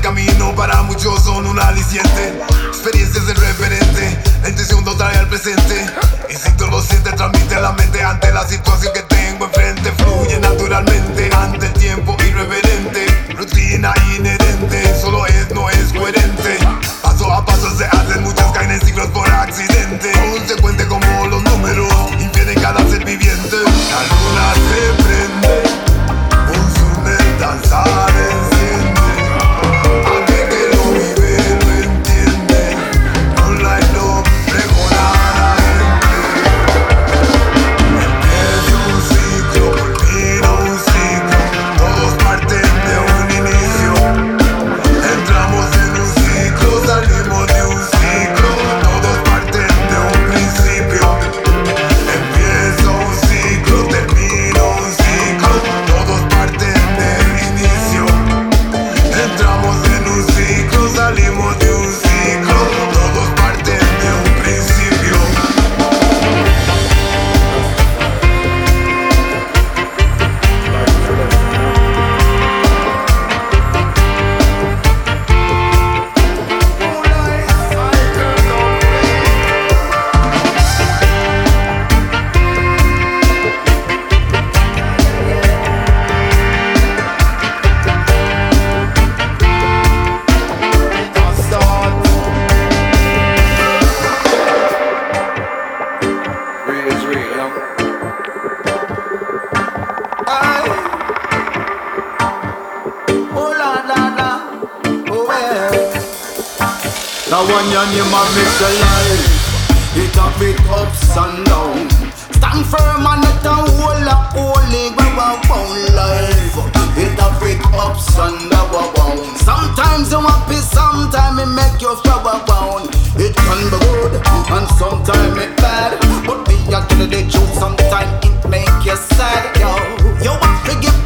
camino para muchos son un aliciente. Experiencia es el referente, la intención lo trae al presente. Y si tú lo sientes, transmite a la mente ante la situación que tengo enfrente. Fluye naturalmente ante el tiempo irreverente. Rutina inherente, solo es, no es coherente. Paso a paso se hacen, muchas caen en ciclos por accidente. Consecuente como los números, infieren cada ser viviente. La luna se prende, un zoom danzar enciende. Aquel que lo vive lo entiende. Online lo pregona la gente. Empieza un ciclo, culmina un ciclo. Todos parten de un inicio. Entramos en un ciclo, salimos de un ciclo. Todos parten de un principio. Empieza un ciclo, termina un ciclo. Todos parten del inicio. Entramos en un ciclo, salimos de un ciclo. Todos parten de un principio. Real is real, you know? The one your name of Mr. Life. It a bit ups and down. Stand firm and let the whole of holy ground life. It a bit ups and down. Sometimes you happy, sometimes it make you throw down. It can be good and sometimes it bad. But me I tell you the truth, sometimes it make you sad, yo. You have to give